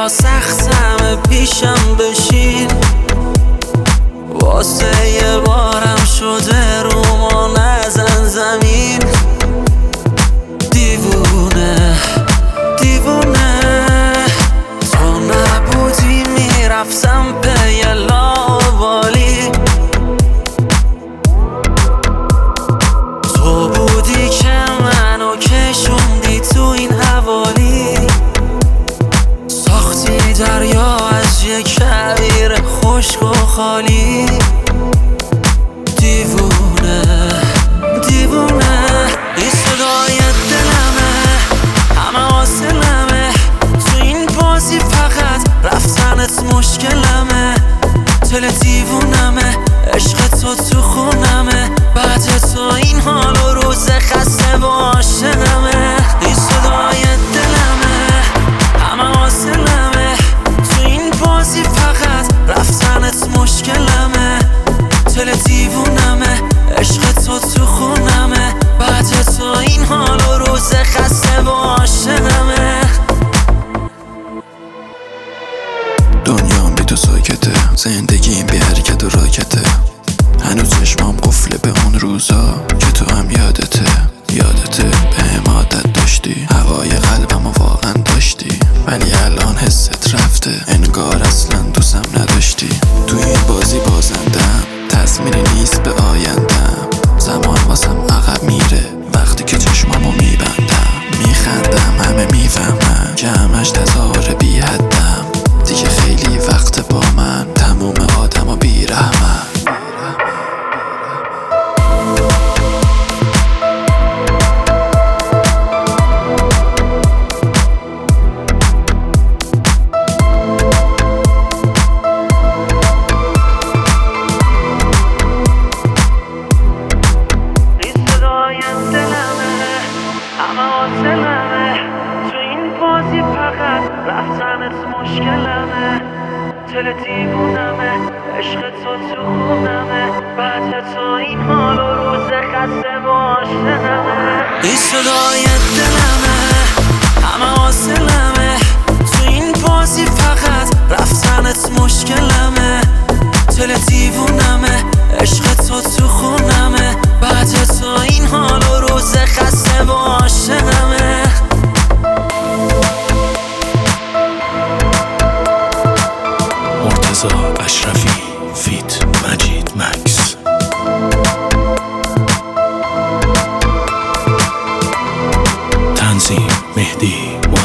یا سختم پیشم بشین، واسه یه بارم شده رو ما نزن زمین. دیوونه دیوونه تو نبودی میرفتم پی لاوالی، تو بودی که منو کشوندی تو این حوالی. ساختی دریا از یک کویر خشک و خالی. دیوونه دیوونه این صدای دلمه، همه حاصلمه تو این بازی، فقط رفتنت مشکلمه. دل دیوونمه، عشق تو خونمه، بعد تو این حال و روز خسته و عاشقمه. این صدای دلمه، همه حاصلمه تو این بازی، فقط رفتنت مشکلمه. دل دیوونمه، عشق تو خونمه، بعد تو این حال و روز خسته و عاشقمه. دنیام بی تو ساکته، زندگیم بی حرکت و راکته. هنوز چشمام قفله به اون روزا که تو هم یادته به عادت داشتی، هوای قلبمو واقعا داشتی، ولی الان حست رفته، انگار اصلا دوستم نداشتی. تو این بازی بازندم، تضمینی نیست به آیندم. زمان واسم عقب میره وقتی که چشمامو میبندم. میخندم همه میفهمن که همش تظاهر بی حدم. دیگه خیلی وقت با من، تموم آدم و بیرحمن. همه حاصلمه تو این بازی، فقط رفتنت مشکلمه. دل دیوونمه، عشق تو خونمه، بعد تو این حال و روز خسته و عاشقمه. این صدای دلمه، همه حاصلمه تو این بازی، فقط رفتنت مشکلمه. دل دیوونمه، عشق تو خونمه، بعد تو این حال و روز خسته و عاشقمه. مرتضی اشرفی فیت مجید مکس. تنظیم مهدی